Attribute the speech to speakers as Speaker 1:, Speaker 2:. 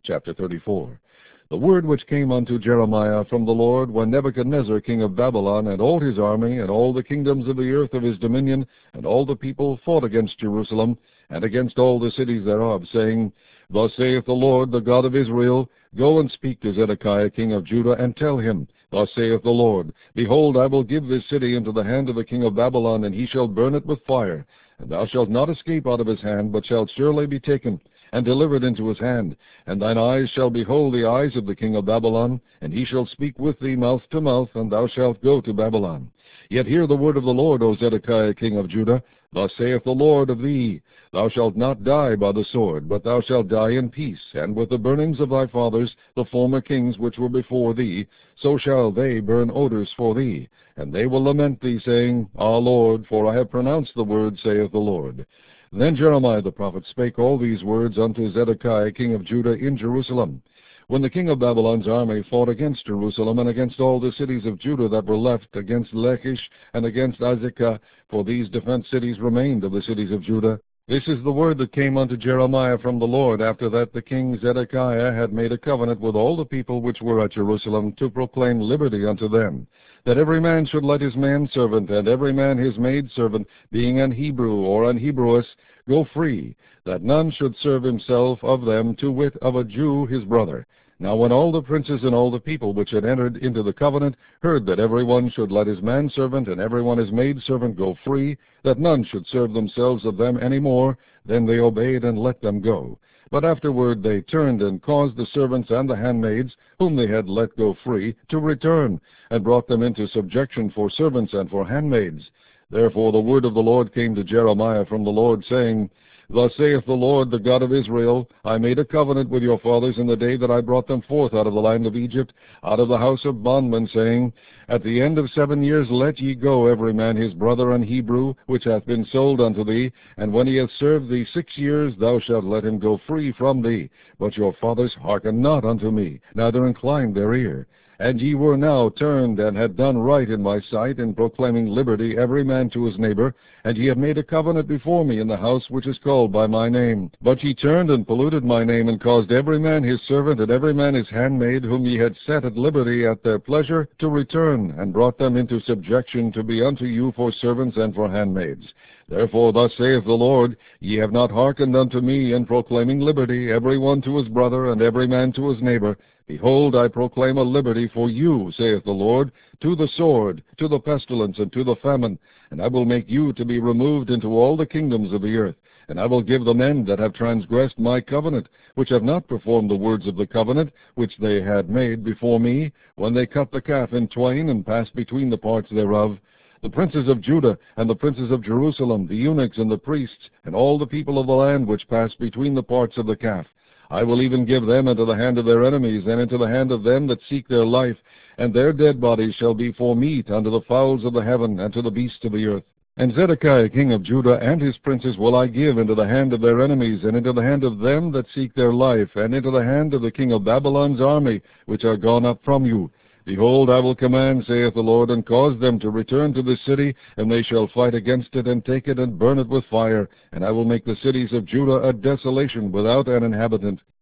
Speaker 1: Chapter 34. The word which came unto Jeremiah from the Lord, when Nebuchadnezzar king of Babylon, and all his army, and all the kingdoms of the earth of his dominion, and all the people fought against Jerusalem, and against all the cities thereof, saying, Thus saith the Lord, the God of Israel, Go and speak to Zedekiah king of Judah, and tell him, Thus saith the Lord, Behold, I will give this city into the hand of the king of Babylon, and he shall burn it with fire. And thou shalt not escape out of his hand, but shalt surely be taken, and delivered into his hand. And thine eyes shall behold the eyes of the king of Babylon, and he shall speak with thee mouth to mouth, and thou shalt go to Babylon. Yet hear the word of the Lord, O Zedekiah king of Judah. Thus saith the Lord of thee, Thou shalt not die by the sword, but thou shalt die in peace, and with the burnings of thy fathers, the former kings which were before thee, so shall they burn odors for thee. And they will lament thee, saying, Ah, Lord, for I have pronounced the word, saith the Lord. Then Jeremiah the prophet spake all these words unto Zedekiah king of Judah in Jerusalem. When the king of Babylon's army fought against Jerusalem, and against all the cities of Judah that were left, against Lachish, and against Azekah, for these defence cities remained of the cities of Judah. This is the word that came unto Jeremiah from the Lord, after that the king Zedekiah had made a covenant with all the people which were at Jerusalem, to proclaim liberty unto them, that every man should let his manservant, and every man his maidservant, being an Hebrew or an Hebrewess, go free, that none should serve himself of them, to wit, of a Jew his brother. Now when all the princes and all the people which had entered into the covenant heard that every one should let his manservant and every one his maidservant go free, that none should serve themselves of them any more, then they obeyed and let them go. But afterward they turned and caused the servants and the handmaids, whom they had let go free, to return, and brought them into subjection for servants and for handmaids. Therefore the word of the Lord came to Jeremiah from the Lord, saying, Thus saith the Lord, the God of Israel, I made a covenant with your fathers in the day that I brought them forth out of the land of Egypt, out of the house of bondmen, saying, At the end of 7 years let ye go every man his brother an Hebrew, which hath been sold unto thee, and when he hath served thee 6 years, thou shalt let him go free from thee. But your fathers hearkened not unto me, neither inclined their ear. And ye were now turned, and had done right in my sight, in proclaiming liberty every man to his neighbor, and ye have made a covenant before me in the house which is called by my name. But ye turned and polluted my name, and caused every man his servant, and every man his handmaid, whom ye had set at liberty at their pleasure, to return, and brought them into subjection to be unto you for servants and for handmaids. Therefore thus saith the Lord, Ye have not hearkened unto me in proclaiming liberty, every one to his brother, and every man to his neighbor. Behold, I proclaim a liberty for you, saith the Lord, to the sword, to the pestilence, and to the famine. And I will make you to be removed into all the kingdoms of the earth. And I will give the men that have transgressed my covenant, which have not performed the words of the covenant, which they had made before me, when they cut the calf in twain, and passed between the parts thereof, the princes of Judah, and the princes of Jerusalem, the eunuchs and the priests, and all the people of the land which passed between the parts of the calf. I will even give them into the hand of their enemies, and into the hand of them that seek their life, and their dead bodies shall be for meat unto the fowls of the heaven, and to the beasts of the earth. And Zedekiah king of Judah and his princes will I give into the hand of their enemies, and into the hand of them that seek their life, and into the hand of the king of Babylon's army, which are gone up from you. Behold, I will command, saith the Lord, and cause them to return to this city, and they shall fight against it, and take it, and burn it with fire. And I will make the cities of Judah a desolation without an inhabitant.